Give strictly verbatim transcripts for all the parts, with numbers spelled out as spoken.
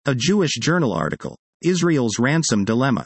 A Jewish Journal article. Israel's Ransom Dilemma.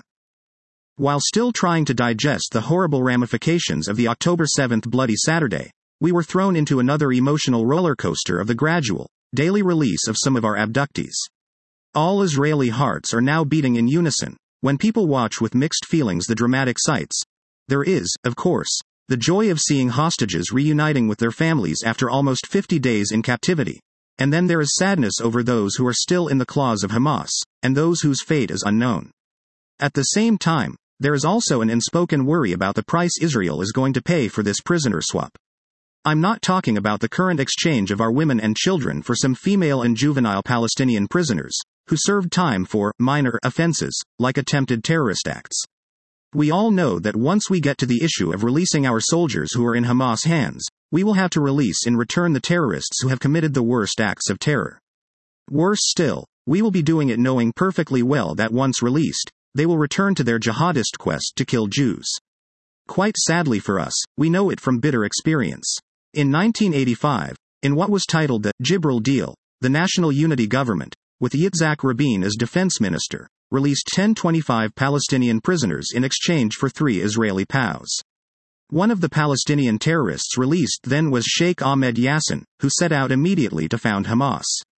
While still trying to digest the horrible ramifications of the October seventh Bloody Saturday, we were thrown into another emotional roller coaster of the gradual, daily release of some of our abductees. All Israeli hearts are now beating in unison, when people watch with mixed feelings the dramatic sights. There is, of course, the joy of seeing hostages reuniting with their families after almost fifty days in captivity. And then there is sadness over those who are still in the claws of Hamas, and those whose fate is unknown. At the same time, there is also an unspoken worry about the price Israel is going to pay for this prisoner swap. I'm not talking about the current exchange of our women and children for some female and juvenile Palestinian prisoners, who served time for minor offenses, like attempted terrorist acts. We all know that once we get to the issue of releasing our soldiers who are in Hamas hands, we will have to release in return the terrorists who have committed the worst acts of terror. Worse still, we will be doing it knowing perfectly well that once released, they will return to their jihadist quest to kill Jews. Quite sadly for us, we know it from bitter experience. In nineteen eighty-five, in what was titled the Gibraltar Deal, the National Unity Government, with Yitzhak Rabin as defense minister, released ten twenty-five Palestinian prisoners in exchange for three Israeli P O Ws. One of the Palestinian terrorists released then was Sheikh Ahmed Yassin, who set out immediately to found Hamas.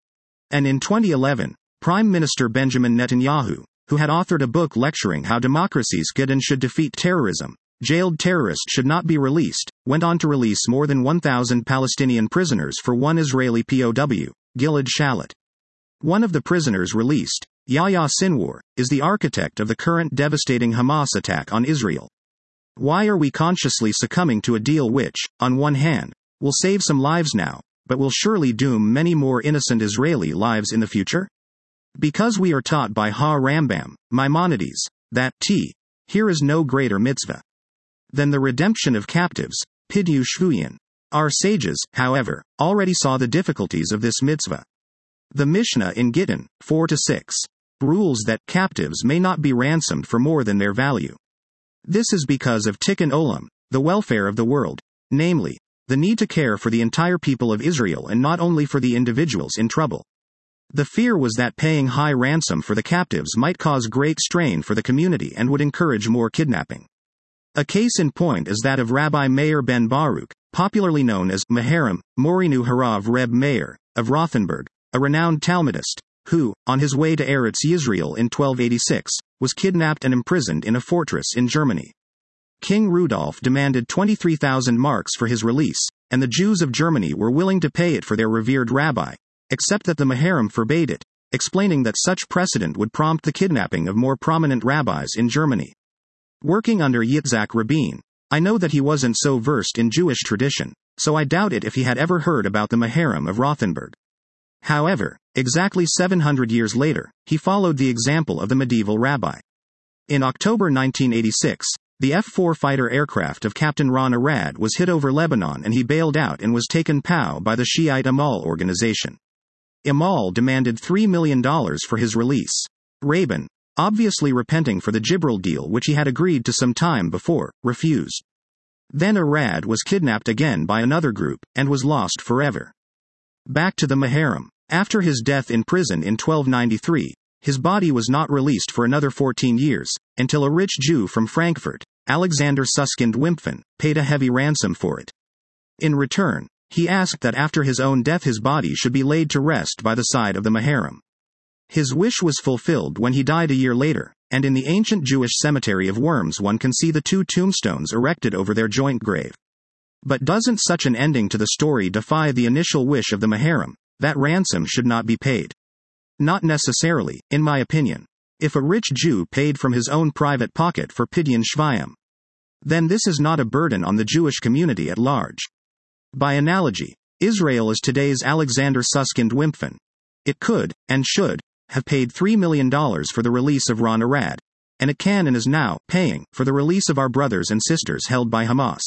And in twenty eleven, Prime Minister Benjamin Netanyahu, who had authored a book lecturing how democracies could and should defeat terrorism, jailed terrorists should not be released, went on to release more than one thousand Palestinian prisoners for one Israeli P O W, Gilad Shalit. One of the prisoners released, Yahya Sinwar, is the architect of the current devastating Hamas attack on Israel. Why are we consciously succumbing to a deal which, on one hand, will save some lives now, but will surely doom many more innocent Israeli lives in the future? Because we are taught by Ha-Rambam, Maimonides, that t. here is no greater mitzvah than the redemption of captives, Pidyu Shvuyin. Our sages, however, already saw the difficulties of this mitzvah. The Mishnah in Gittin, four to six, rules that captives may not be ransomed for more than their value. This is because of Tikkun Olam, the welfare of the world, namely, the need to care for the entire people of Israel and not only for the individuals in trouble. The fear was that paying high ransom for the captives might cause great strain for the community and would encourage more kidnapping. A case in point is that of Rabbi Meir ben Baruch, popularly known as Maharam, Morinu Harav Reb Meir, of Rothenburg, a renowned Talmudist, who, on his way to Eretz Yisrael in twelve eighty-six, was kidnapped and imprisoned in a fortress in Germany. King Rudolf demanded twenty-three thousand marks for his release, and the Jews of Germany were willing to pay it for their revered rabbi, except that the Maharam forbade it, explaining that such precedent would prompt the kidnapping of more prominent rabbis in Germany. Working under Yitzhak Rabin, I know that he wasn't so versed in Jewish tradition, so I doubt it if he had ever heard about the Maharam of Rothenburg. However, exactly seven hundred years later, he followed the example of the medieval rabbi. In October nineteen eighty-six, the F four fighter aircraft of Captain Ron Arad was hit over Lebanon and he bailed out and was taken P O W by the Shiite Amal organization. Amal demanded three million dollars for his release. Rabin, obviously repenting for the Gibraltar deal which he had agreed to some time before, refused. Then Arad was kidnapped again by another group, and was lost forever. Back to the Maharam. After his death in prison in twelve ninety-three, his body was not released for another fourteen years, until a rich Jew from Frankfurt, Alexander Suskind Wimpfen, paid a heavy ransom for it. In return, he asked that after his own death his body should be laid to rest by the side of the Maharam. His wish was fulfilled when he died a year later, and in the ancient Jewish cemetery of Worms one can see the two tombstones erected over their joint grave. But doesn't such an ending to the story defy the initial wish of the Maharam, that ransom should not be paid? Not necessarily, in my opinion. If a rich Jew paid from his own private pocket for Pidyon Shvayim, then this is not a burden on the Jewish community at large. By analogy, Israel is today's Alexander Suskind Wimpfen. It could, and should, have paid three million dollars for the release of Ron Arad, and it can and is now paying for the release of our brothers and sisters held by Hamas.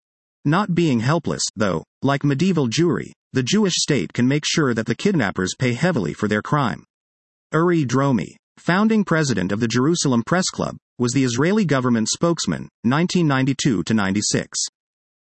Not being helpless, though, like medieval Jewry, the Jewish state can make sure that the kidnappers pay heavily for their crime. Uri Dromi, founding president of the Jerusalem Press Club, was the Israeli government spokesman, nineteen ninety-two to ninety-six.